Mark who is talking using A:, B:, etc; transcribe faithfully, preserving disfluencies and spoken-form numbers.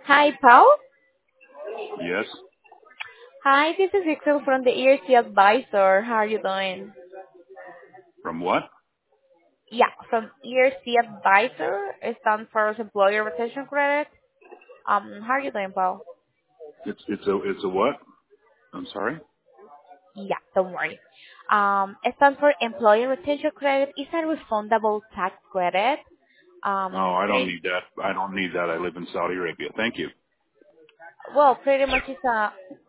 A: Hi, Paul.
B: Yes.
A: Hi, this is Excel from the E R C Advisor. How are you doing?
B: From what?
A: Yeah, from E R C Advisor. It stands for Employer Retention Credit. Um, how are you doing, Paul?
B: It's it's a it's a what? I'm sorry.
A: Yeah, don't worry. Um, it stands for Employer Retention Credit. It's a refundable tax credit.
B: Oh,
A: Um,
B: I don't
A: pretty,
B: need that. I don't need that. I live in Saudi Arabia. Thank you.
A: well, pretty much it's a